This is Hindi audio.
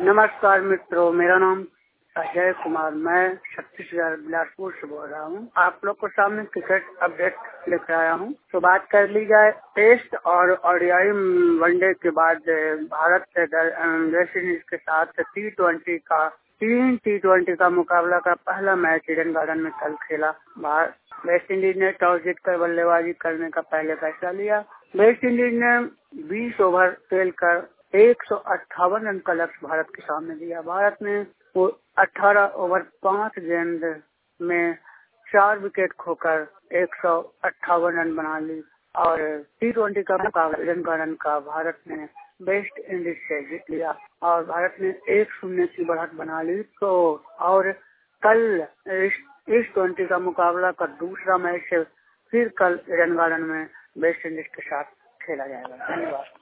नमस्कार मित्रों, मेरा नाम अजय कुमार, मैं छत्तीसगढ़ बिलासपुर से बोल रहा हूँ। आप लोग को सामने क्रिकेट अपडेट लेकर आया हूँ। तो बात कर ली जाए टेस्ट और ओडीआई वनडे के बाद भारत से वेस्ट इंडीज के साथ तीन टी20 का मुकाबला का पहला मैच ईडन गार्डन में कल खेला। वेस्ट इंडीज ने टॉस जीतकर बल्लेबाजी करने का पहले फैसला लिया। वेस्ट इंडीज ने 20 ओवर खेलकर 158 रन का लक्ष्य भारत के सामने दिया। भारत ने 18 ओवर 5 गेंद में 4 विकेट खोकर 158 रन बना ली और टी20 का मुकाबला ईडन गार्डन का भारत ने वेस्ट इंडीज से जीत लिया और भारत ने 1-0 की बढ़त बना ली। तो और कल इस 20 का मुकाबला का दूसरा मैच फिर कल ईडन गार्डन में वेस्ट इंडीज के साथ खेला जाएगा। धन्यवाद।